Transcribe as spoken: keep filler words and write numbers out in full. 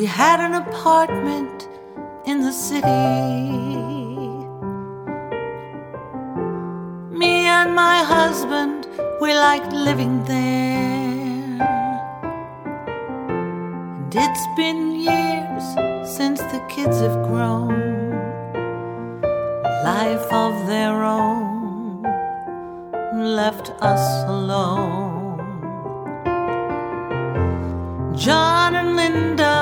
had an apartment in the city. Me and my husband, we liked living there. And it's been years since the kids have grown, life of their own, left us alone. John and Linda